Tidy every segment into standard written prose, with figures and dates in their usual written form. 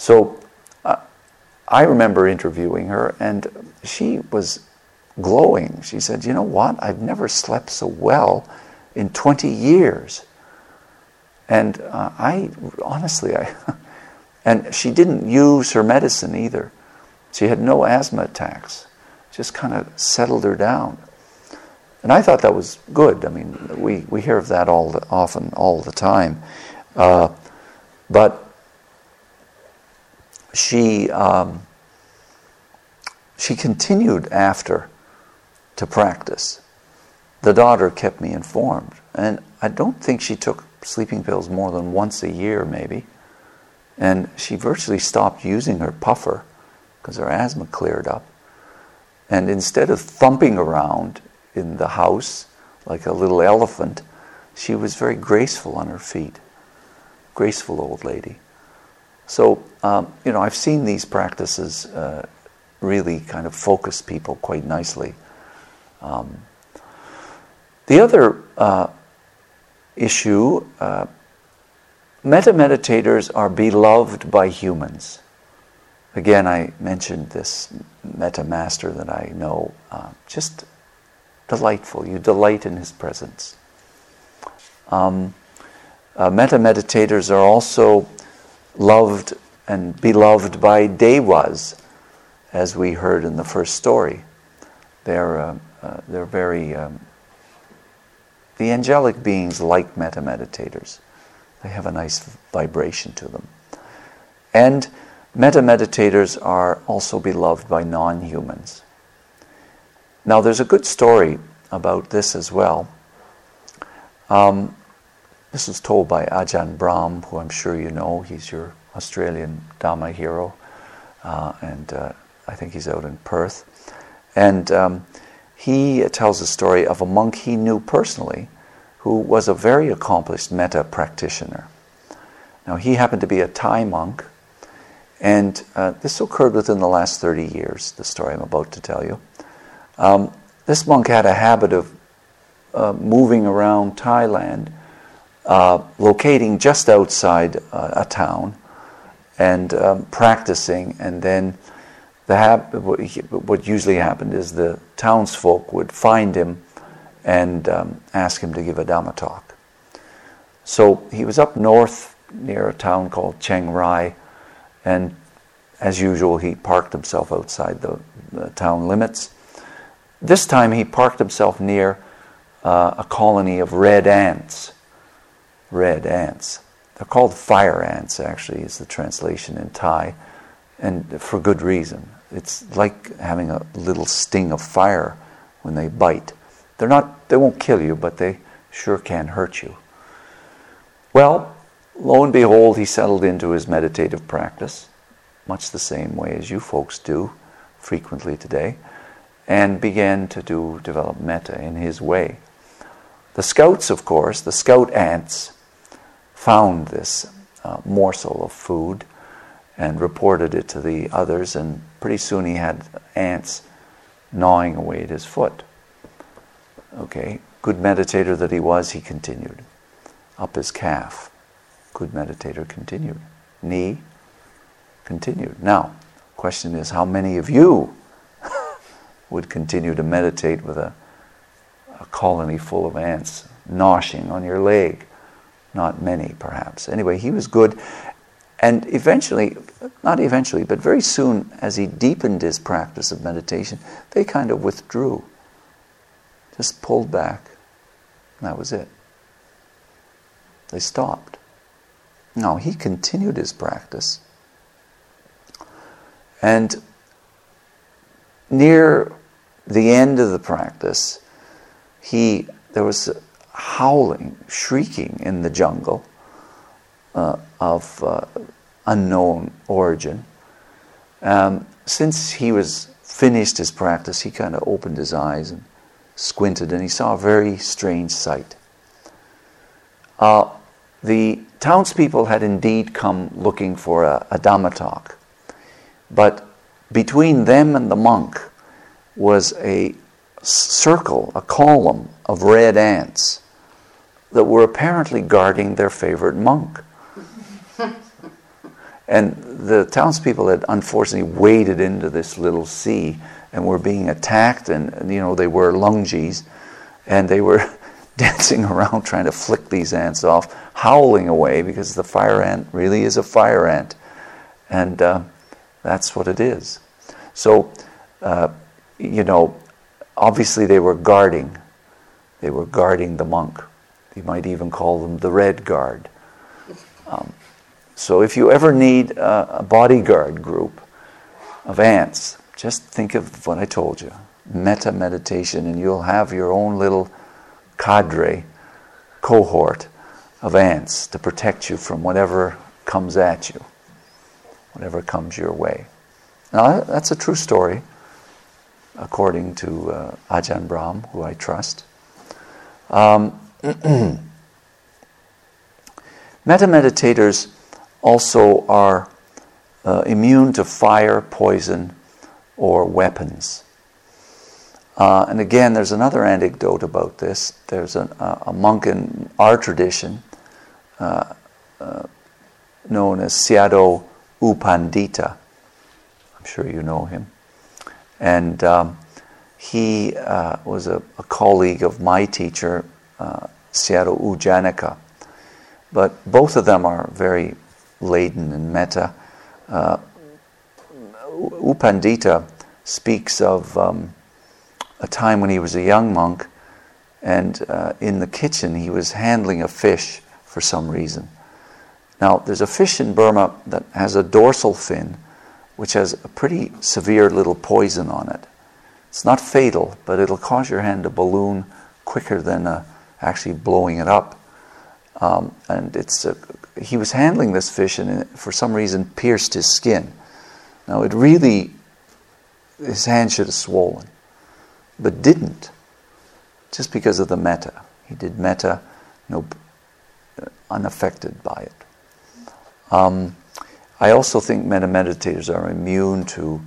So I remember interviewing her, and she was glowing. She said, "You know what? I've never slept so well in 20 years." And and she didn't use her medicine either. She had no asthma attacks. Just kind of settled her down. And I thought that was good. I mean, we hear of that all the time. But she continued after to practice. The daughter kept me informed. And I don't think she took sleeping pills more than once a year, maybe. And she virtually stopped using her puffer because her asthma cleared up. And instead of thumping around in the house like a little elephant, she was very graceful on her feet. Graceful old lady. So, I've seen these practices really kind of focus people quite nicely. The other issue, metta-meditators are beloved by humans. Again, I mentioned this metta master that I know, just delightful. You delight in his presence. Metta-meditators are also loved and beloved by devas, as we heard in the first story. They're very... the angelic beings like metta-meditators. They have a nice vibration to them. And metta-meditators are also beloved by non-humans. Now, there's a good story about this as well. This was told by Ajahn Brahm, who I'm sure you know. He's your Australian Dhamma hero. And I think he's out in Perth. And he tells a story of a monk he knew personally who was a very accomplished metta practitioner. Now, he happened to be a Thai monk, and this occurred within the last 30 years, the story I'm about to tell you. This monk had a habit of moving around Thailand, locating just outside a town, and practicing, and then what usually happened is the townsfolk would find him and ask him to give a Dhamma talk. So he was up north near a town called Chiang Rai, and as usual he parked himself outside the town limits. This time he parked himself near a colony of red ants. Red ants. They're called fire ants, actually, is the translation in Thai, and for good reason. It's like having a little sting of fire when they bite. They won't kill you, but they sure can hurt you. Well, lo and behold, he settled into his meditative practice, much the same way as you folks do frequently today, and began to develop metta in his way. The scouts, of course, the scout ants, found this morsel of food and reported it to the others, and pretty soon he had ants gnawing away at his foot. Okay, good meditator that he was, he continued. Up his calf. Good meditator continued. Knee, continued. Now, the question is, how many of you would continue to meditate with a colony full of ants gnashing on your leg? Not many, perhaps. Anyway, he was good. And but very soon, as he deepened his practice of meditation, they kind of withdrew. Just pulled back. And that was it. They stopped. Now, he continued his practice. And near the end of the practice, there was howling, shrieking in the jungle of unknown origin. Since he was finished his practice, he kind of opened his eyes and squinted, and he saw a very strange sight. The townspeople had indeed come looking for a Dhamma talk, but between them and the monk was a circle, a column of red ants that were apparently guarding their favorite monk. And the townspeople had unfortunately waded into this little sea and were being attacked, and they were lungies, and they were dancing around trying to flick these ants off, howling away, because the fire ant really is a fire ant. And that's what it is. So, obviously they were guarding. They were guarding the monk. You might even call them the Red Guard. So if you ever need a bodyguard group of ants, just think of what I told you. Metta meditation, and you'll have your own little cadre, cohort of ants to protect you from whatever comes at you, whatever comes your way. Now, that's a true story, according to Ajahn Brahm, who I trust. Metta meditators also are immune to fire, poison, or weapons. And again, there's another anecdote about this. There's a monk in our tradition known as Sayadaw U Pandita. I'm sure you know him. And he was a colleague of my teacher, Sayadaw U Janaka. But both of them are very laden in metta. U Pandita speaks of a time when he was a young monk, and in the kitchen he was handling a fish for some reason. Now, there's a fish in Burma that has a dorsal fin, which has a pretty severe little poison on it. It's not fatal, but it'll cause your hand to balloon quicker than actually blowing it up. And he was handling this fish, and it, for some reason, pierced his skin. Now, his hand should have swollen, but didn't, just because of the metta. He did metta, unaffected by it. I also think metta meditators are immune to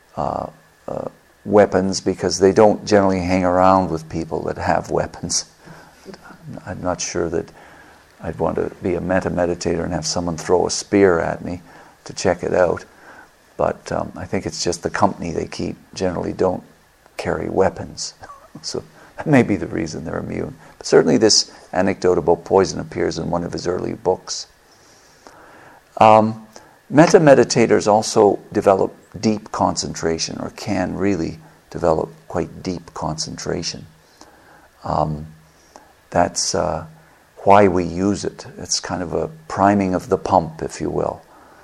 weapons, because they don't generally hang around with people that have weapons. I'm not sure that I'd want to be a metta meditator and have someone throw a spear at me to check it out. But I think it's just the company they keep generally don't carry weapons. So that may be the reason they're immune. But certainly this anecdote about poison appears in one of his early books. Metta meditators also develop deep concentration, or can really develop quite deep concentration. That's why we use it. It's kind of a priming of the pump, if you will,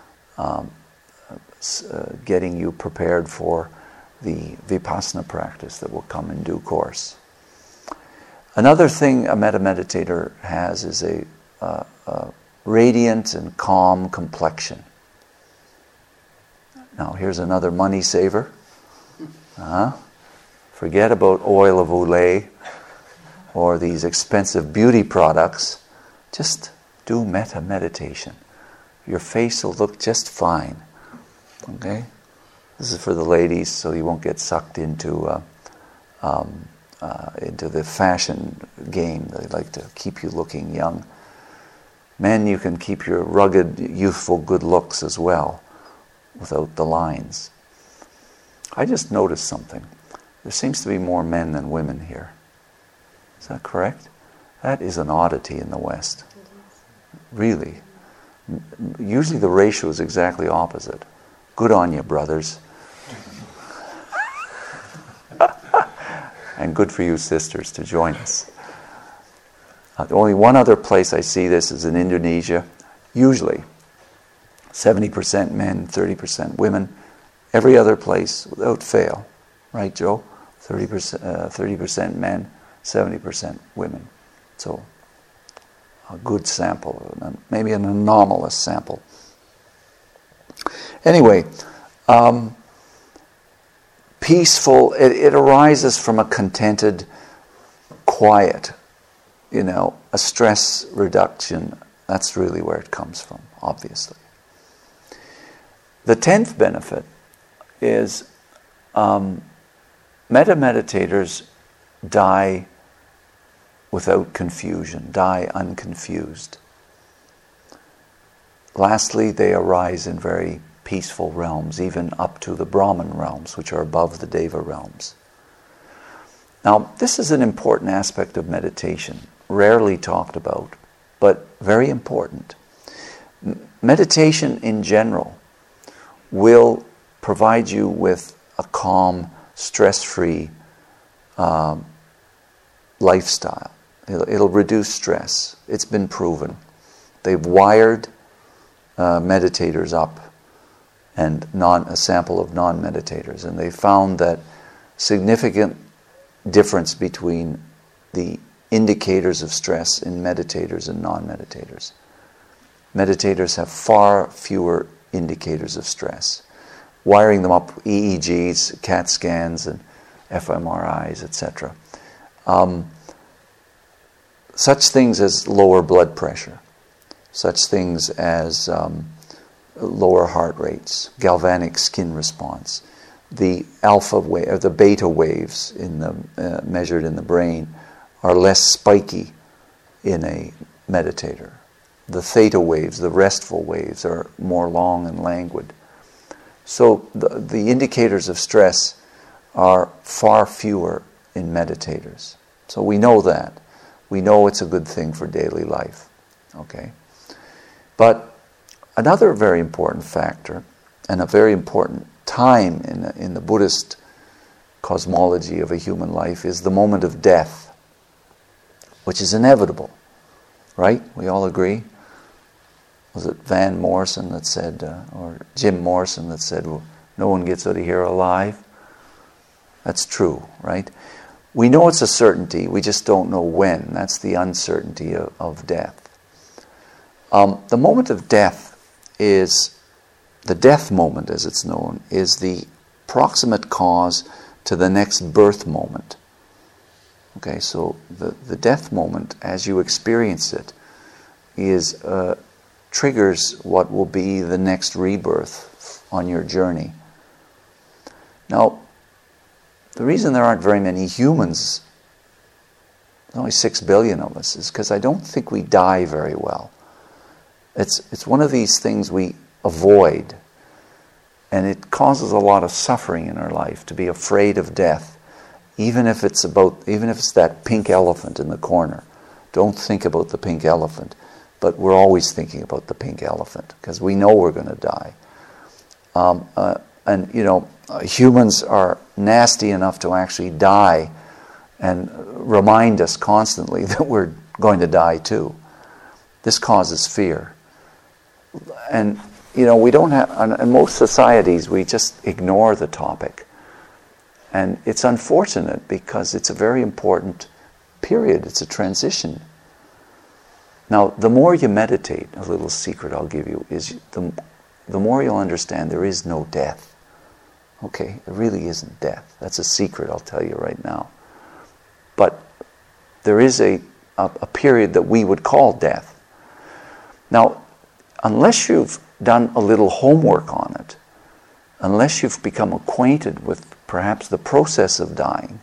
getting you prepared for the vipassana practice that will come in due course. Another thing a metta meditator has is a radiant and calm complexion. Now, here's another money saver. Forget about oil of Olay or these expensive beauty products. Just do metta meditation. Your face will look just fine. Okay? This is for the ladies, so you won't get sucked into the fashion game. They like to keep you looking young. Men, you can keep your rugged, youthful good looks as well, without the lines. I just noticed something. There seems to be more men than women here. Is that correct? That is an oddity in the West. Really. Usually the ratio is exactly opposite. Good on you, brothers. And good for you, sisters, to join us. Only one other place I see this is in Indonesia. Usually 70% men, 30% women. Every other place, without fail. Right, Joe? 30% men, 70% women. So, a good sample, maybe an anomalous sample. Anyway, peaceful, it arises from a contented quiet, a stress reduction. That's really where it comes from, obviously. The 10th benefit is metta meditators die without confusion, die unconfused. lastly, they arise in very peaceful realms, even up to the Brahman realms, which are above the Deva realms. Now, this is an important aspect of meditation, rarely talked about, but very important. Meditation in general will provide you with a calm, stress-free lifestyle. It'll reduce stress. It's been proven. They've wired meditators up and a sample of non-meditators, and they found that significant difference between the indicators of stress in meditators and non-meditators. Meditators have far fewer indicators of stress. Wiring them up, EEGs, CAT scans, and fMRIs, etc. Such things as lower blood pressure, such things as lower heart rates, galvanic skin response, the alpha wave or the beta waves measured in the brain are less spiky in a meditator. The theta waves, the restful waves, are more long and languid. So the indicators of stress are far fewer in meditators. So we know that. We know it's a good thing for daily life. Okay? But another very important factor, and a very important time in the Buddhist cosmology of a human life, is the moment of death, which is inevitable. Right? We all agree? Was it Van Morrison that said, or Jim Morrison that said, well, no one gets out of here alive? That's true, right? We know it's a certainty, we just don't know when. That's the uncertainty of death. The moment of death is, the death moment as it's known, is the proximate cause to the next birth moment. Okay, so the death moment, as you experience it, is triggers what will be the next rebirth on your journey. Now, the reason there aren't very many humans, there's only 6 billion of us, is because I don't think we die very well. It's one of these things we avoid, and it causes a lot of suffering in our life to be afraid of death, even if it's that pink elephant in the corner. Don't think about the pink elephant, but we're always thinking about the pink elephant because we know we're going to die. And humans are nasty enough to actually die and remind us constantly that we're going to die too. This causes fear. And, we don't have, in most societies, we just ignore the topic. And it's unfortunate because it's a very important period. It's a transition. Now, the more you meditate, a little secret I'll give you, is the more you'll understand there is no death. Okay, there really isn't death. That's a secret I'll tell you right now. But there is a period that we would call death. Now, unless you've done a little homework on it, unless you've become acquainted with perhaps the process of dying,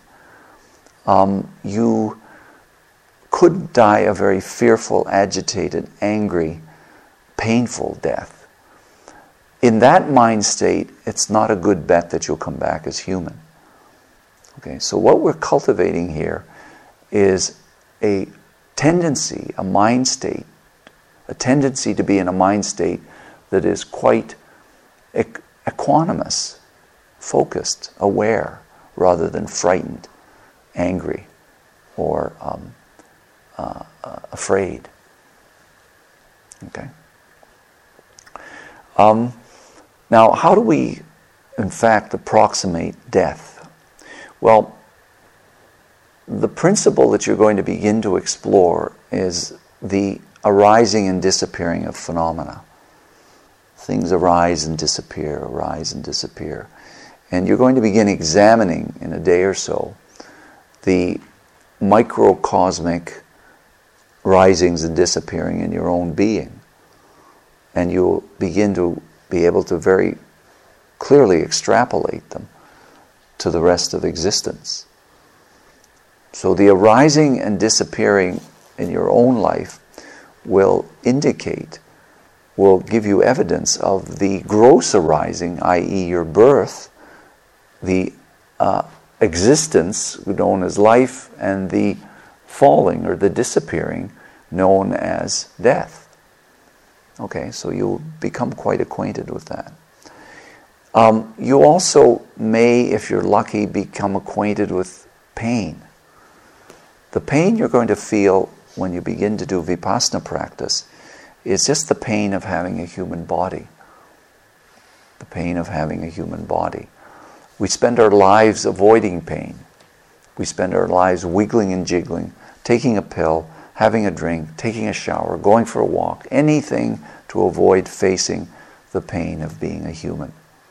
you could die a very fearful, agitated, angry, painful death. In that mind state, it's not a good bet that you'll come back as human. Okay, so what we're cultivating here is a tendency, a mind state, a tendency to be in a mind state that is quite equanimous, focused, aware, rather than frightened, angry, or afraid. Okay. Now, how do we, in fact, approximate death? Well, the principle that you're going to begin to explore is the arising and disappearing of phenomena. Things arise and disappear, arise and disappear. And you're going to begin examining, in a day or so, the microcosmic risings and disappearing in your own being. And you'll begin to be able to very clearly extrapolate them to the rest of existence. So the arising and disappearing in your own life will indicate will give you evidence of the gross arising, i.e. your birth, the existence known as life, and the falling or the disappearing known as death. Okay, so you'll become quite acquainted with that. You also may, if you're lucky, become acquainted with pain. The pain you're going to feel when you begin to do Vipassana practice is just the pain of having a human body. The pain of having a human body. We spend our lives avoiding pain. We spend our lives wiggling and jiggling, taking a pill, having a drink, taking a shower, going for a walk, anything to avoid facing the pain of being a human.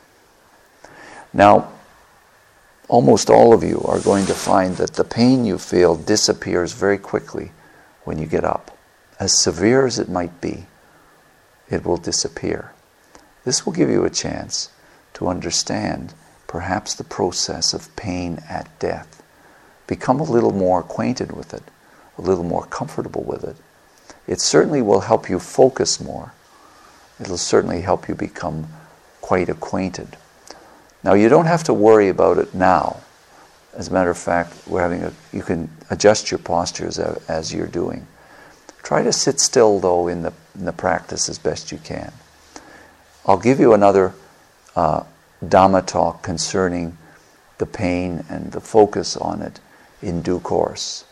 Now, almost all of you are going to find that the pain you feel disappears very quickly when you get up. As severe as it might be, it will disappear. This will give you a chance to understand perhaps the process of pain at death. Become a little more acquainted with it, a little more comfortable with it. It certainly will help you focus more. It'll certainly help you become quite acquainted. Now, you don't have to worry about it now. As a matter of fact, you can adjust your postures as you're doing. Try to sit still, though, in the practice as best you can. I'll give you another Dhamma talk concerning the pain and the focus on it in due course.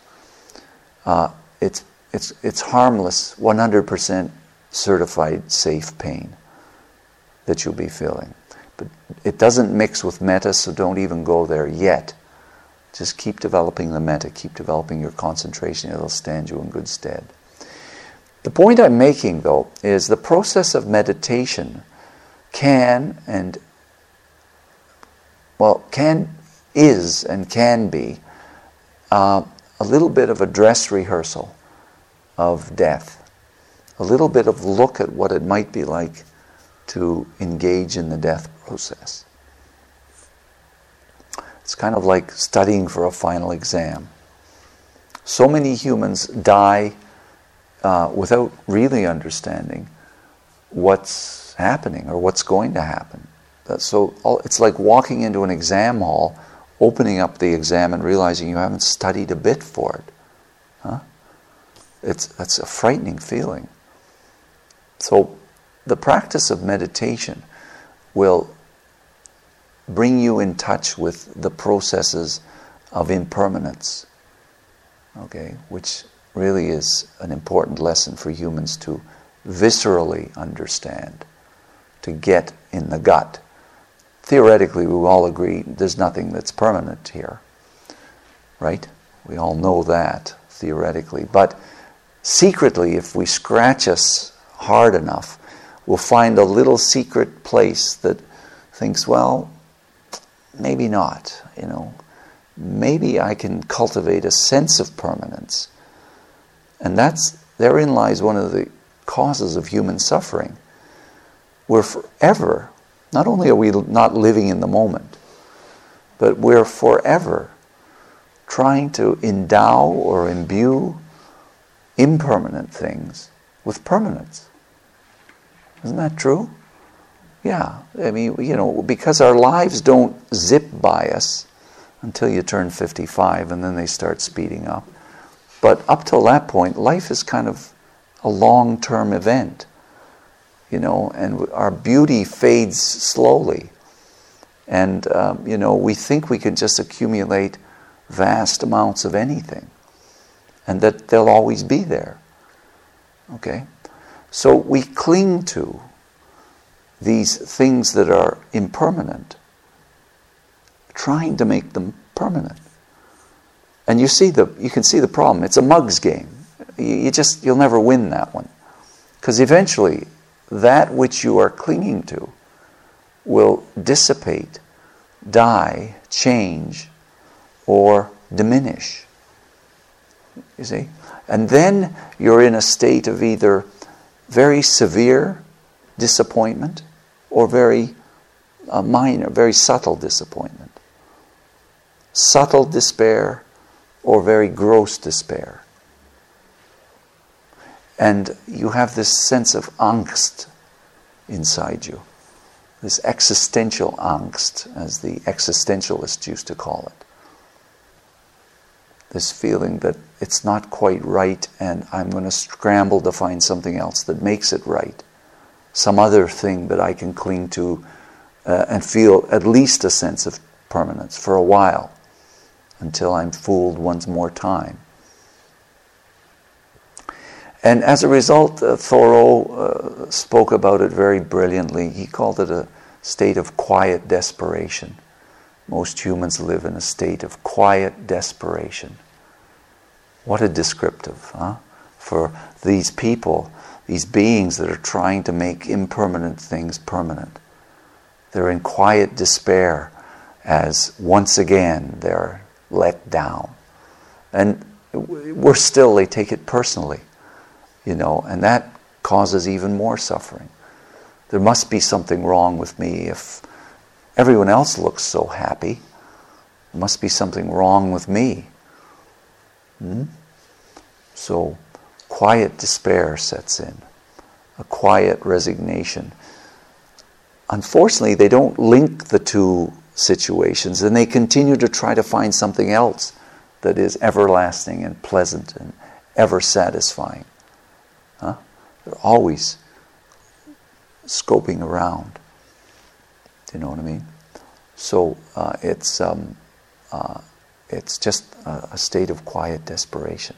It's harmless, 100% certified safe pain that you'll be feeling. But it doesn't mix with metta, so don't even go there yet. Just keep developing the metta, keep developing your concentration. It'll stand you in good stead. The point I'm making, though, is the process of meditation is and can be a little bit of a dress rehearsal of death. A little bit of look at what it might be like to engage in the death process. It's kind of like studying for a final exam. So many humans die without really understanding what's happening or what's going to happen. So it's like walking into an exam hall, opening up the exam and realizing you haven't studied a bit for it. That's a frightening feeling. So the practice of meditation will bring you in touch with the processes of impermanence, okay, which really is an important lesson for humans to viscerally understand, to get in the gut. Theoretically, we all agree there's nothing that's permanent here, right? We all know that, theoretically. But secretly, if we scratch us hard enough, we'll find a little secret place that thinks, well, maybe not, Maybe I can cultivate a sense of permanence. And therein lies one of the causes of human suffering. We're forever, not only are we not living in the moment, but we're forever trying to endow or imbue impermanent things with permanence. Isn't that true? Yeah. I mean, because our lives don't zip by us until you turn 55 and then they start speeding up. But up till that point, life is kind of a long-term event, and our beauty fades slowly. And, we think we can just accumulate vast amounts of anything and that they'll always be there. Okay? So we cling to these things that are impermanent, trying to make them permanent. And you can see the problem. It's a mug's game. You'll never win that one. Because eventually, that which you are clinging to will dissipate, die, change, or diminish. You see? And then you're in a state of either very severe disappointment or very minor, very subtle disappointment. Subtle despair or very gross despair. And you have this sense of angst, inside you. This existential angst, as the existentialists used to call it. This feeling that it's not quite right and I'm going to scramble to find something else that makes it right. Some other thing that I can cling to and feel at least a sense of permanence for a while, until I'm fooled once more time. And as a result, Thoreau spoke about it very brilliantly. He called it a state of quiet desperation. Most humans live in a state of quiet desperation. What a descriptive, huh? For these people, these beings that are trying to make impermanent things permanent. They're in quiet despair as once again they're let down. And they take it personally, and that causes even more suffering. There must be something wrong with me if everyone else looks so happy. There must be something wrong with me. So quiet despair sets in, a quiet resignation. Unfortunately, they don't link the two situations, and they continue to try to find something else that is everlasting and pleasant and ever satisfying. They're always scoping around. Do you know what I mean? So it's just a state of quiet desperation.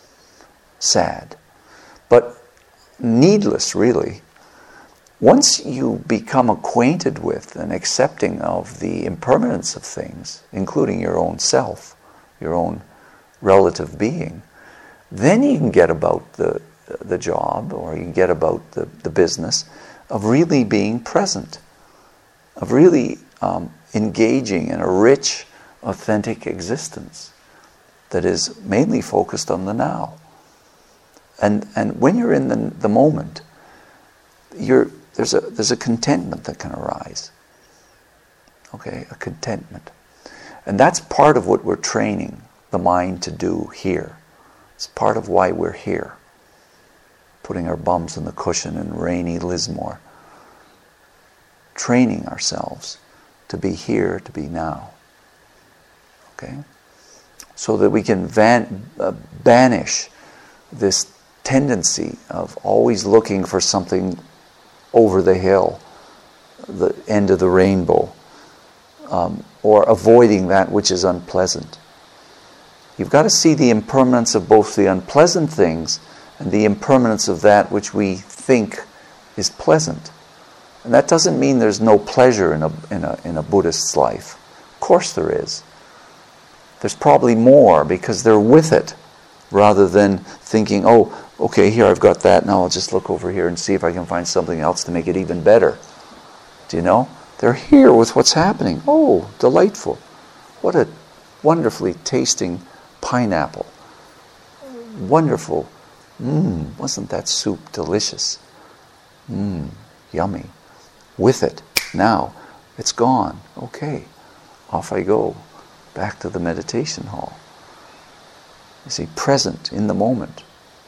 Sad, but needless, really. Once you become acquainted with and accepting of the impermanence of things, including your own self, your own relative being, then you can get about the job, or you can get about the business of really being present, of really engaging in a rich, authentic existence that is mainly focused on the now. And when you're in the moment, there's a contentment that can arise. Okay, a contentment. And that's part of what we're training the mind to do here. It's part of why we're here. Putting our bums in the cushion in rainy Lismore. Training ourselves to be here, to be now. Okay? So that we can banish this tendency of always looking for something over the hill, the end of the rainbow, or avoiding that which is unpleasant. You've got to see the impermanence of both the unpleasant things and the impermanence of that which we think is pleasant. And that doesn't mean there's no pleasure in a Buddhist's life. Of course there is. There's probably more because they're with it, rather than thinking, oh, okay, here I've got that, now I'll just look over here and see if I can find something else to make it even better. Do you know? They're here with what's happening. Oh, delightful. What a wonderfully tasting pineapple. Wonderful. Wasn't that soup delicious? Yummy. With it. Now, it's gone. Okay, off I go. Back to the meditation hall. You see, present in the moment.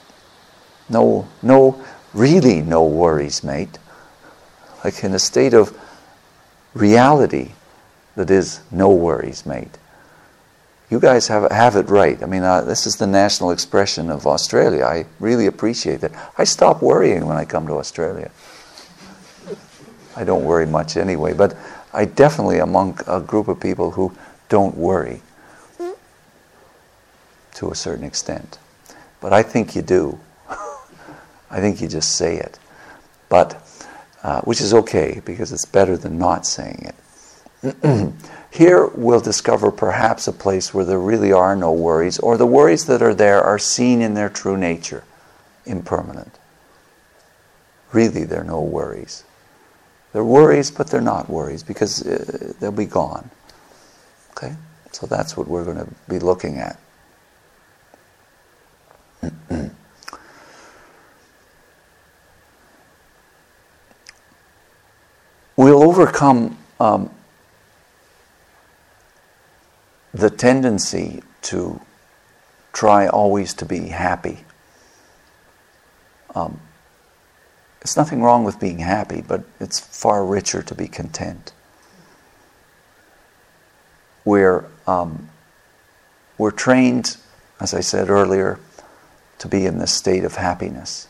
Really no worries, mate. Like in a state of reality that is no worries, mate. You guys have it right. I mean, this is the national expression of Australia. I really appreciate that. I stop worrying when I come to Australia. I don't worry much anyway, but I definitely among a group of people who don't worry to a certain extent. But I think you do. I think you just say it. But, which is okay, because it's better than not saying it. Here we'll discover perhaps a place where there really are no worries, or the worries that are there are seen in their true nature, impermanent. Really, there are no worries. They're worries, but they're not worries, because they'll be gone. Okay? So that's what we're going to be looking at. We'll overcome the tendency to try always to be happy. It's nothing wrong with being happy, but it's far richer to be content. We're trained, as I said earlier, to be in this state of happiness.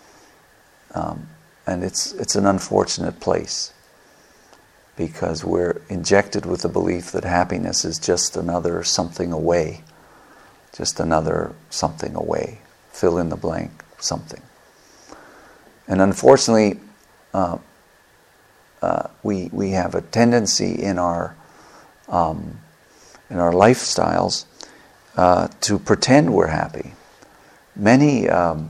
And it's an unfortunate place, because we're injected with the belief that happiness is just another something away. Just another something away. Fill in the blank, something. And unfortunately, we have a tendency in our lifestyles to pretend we're happy. Many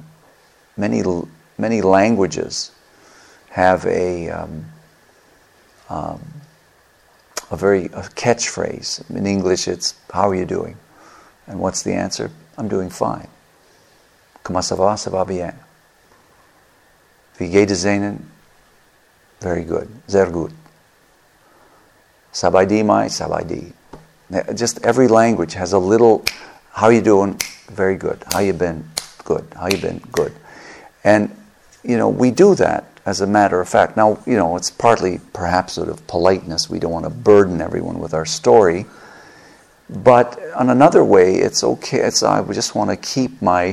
languages have a catchphrase. In English, it's "How are you doing?" And what's the answer? "I'm doing fine." "Comment ça va? Ça va bien." "Wie geht es Ihnen?" "Very good." "Sehr gut." "Sabay mai?" "Sabay." Just every language has a little, "How you doing?" "Very good." "How you been?" "Good." "How you been?" "Good." And, we do that as a matter of fact. Now, it's partly perhaps sort of politeness. We don't want to burden everyone with our story. But on another way, it's okay. I just want to keep my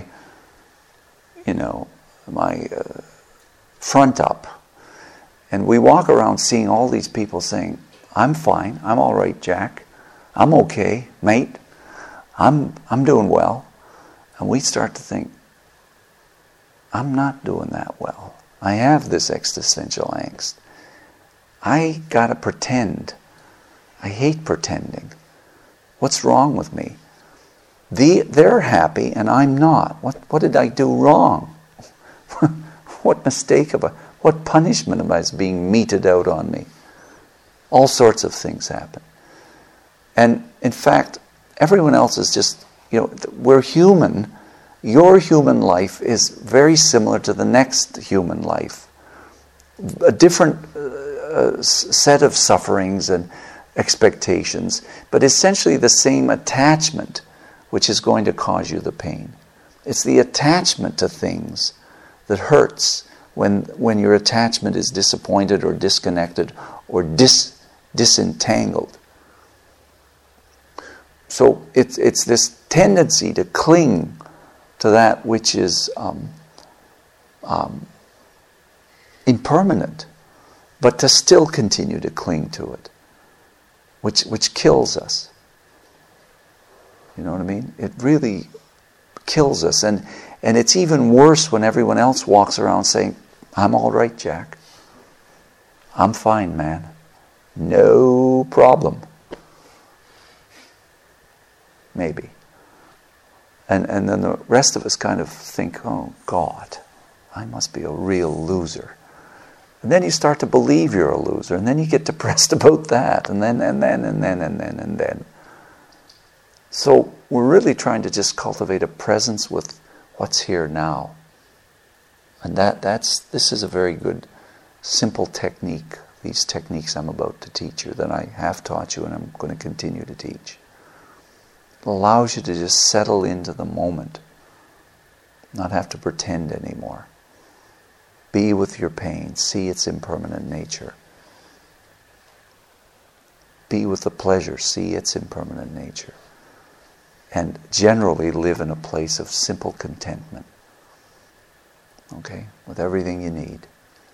front up. And we walk around seeing all these people saying, "I'm fine. I'm all right, Jack. I'm okay, mate. I'm doing well." And we start to think, I'm not doing that well. I have this existential angst. I gotta pretend. I hate pretending. What's wrong with me? They're happy and I'm not. What did I do wrong? What mistake what punishment am I being meted out on me? All sorts of things happen. And in fact, everyone else is just, we're human. Your human life is very similar to the next human life. A different set of sufferings and expectations, but essentially the same attachment which is going to cause you the pain. It's the attachment to things that hurts when your attachment is disappointed or disconnected or disentangled. So it's this tendency to cling to that which is impermanent, but to still continue to cling to it, which kills us. You know what I mean? It really kills us, and it's even worse when everyone else walks around saying, "I'm all right, Jack. I'm fine, man. No problem." Maybe. And then the rest of us kind of think, "Oh God, I must be a real loser." And then you start to believe you're a loser, and then you get depressed about that, and then. So we're really trying to just cultivate a presence with what's here now. And this is a very good, simple technique. These techniques I'm about to teach you, that I have taught you and I'm going to continue to teach. It allows you to just settle into the moment, not have to pretend anymore. Be with your pain, see its impermanent nature. Be with the pleasure, see its impermanent nature. And generally live in a place of simple contentment. Okay? With everything you need.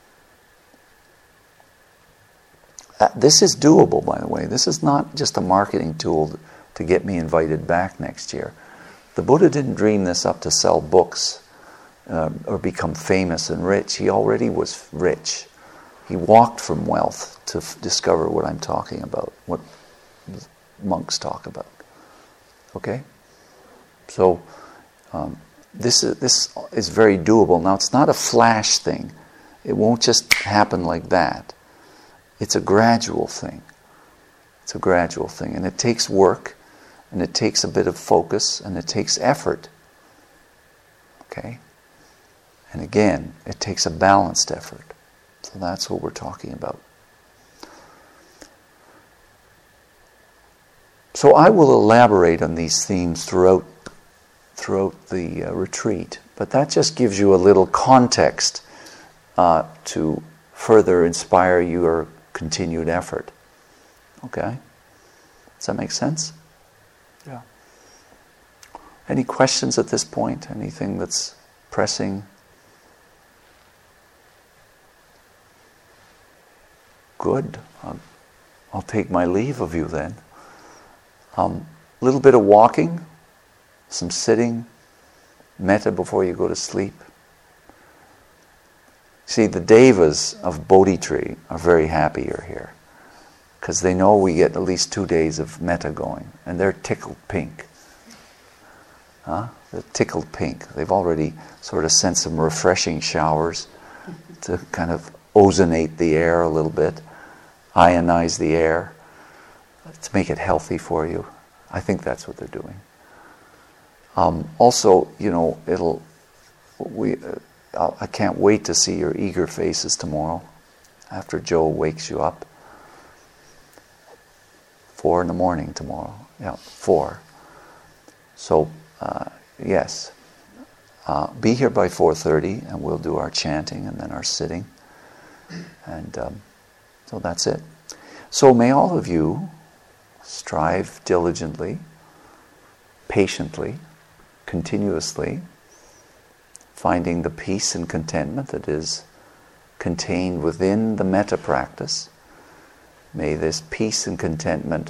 This is doable, by the way. This is not just a marketing tool to get me invited back next year. The Buddha didn't dream this up to sell books or become famous and rich. He already was rich. He walked from wealth to discover what I'm talking about, what monks talk about. Okay? So this is very doable. Now, it's not a flash thing. It won't just happen like that. It's a gradual thing. It's a gradual thing. And it takes work, and it takes a bit of focus, and it takes effort. Okay? And again, it takes a balanced effort. So that's what we're talking about. So I will elaborate on these themes throughout the retreat, but that just gives you a little context to further inspire your continued effort. Okay? Does that make sense? Yeah. Any questions at this point? Anything that's pressing? Good. I'll take my leave of you then. A little bit of walking, some sitting, metta before you go to sleep. See, the devas of Bodhi tree are very happy you're here, because they know we get at least 2 days of metta going, and they're tickled pink. They're tickled pink. They've already sort of sent some refreshing showers to kind of ozonate the air a little bit, ionize the air, to make it healthy for you. I think that's what they're doing. Also, I can't wait to see your eager faces tomorrow after Joe wakes you up. 4 a.m. tomorrow. Yeah, 4. So, yes. Be here by 4:30 and we'll do our chanting and then our sitting. And so that's it. So may all of you strive diligently, patiently, continuously, finding the peace and contentment that is contained within the metta practice. May this peace and contentment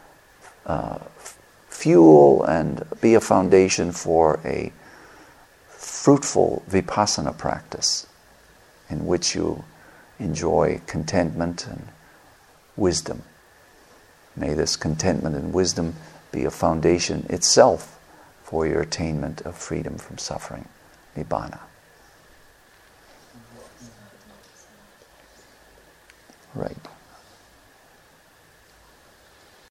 fuel and be a foundation for a fruitful vipassana practice in which you enjoy contentment and wisdom. May this contentment and wisdom be a foundation itself for your attainment of freedom from suffering, Nibbana.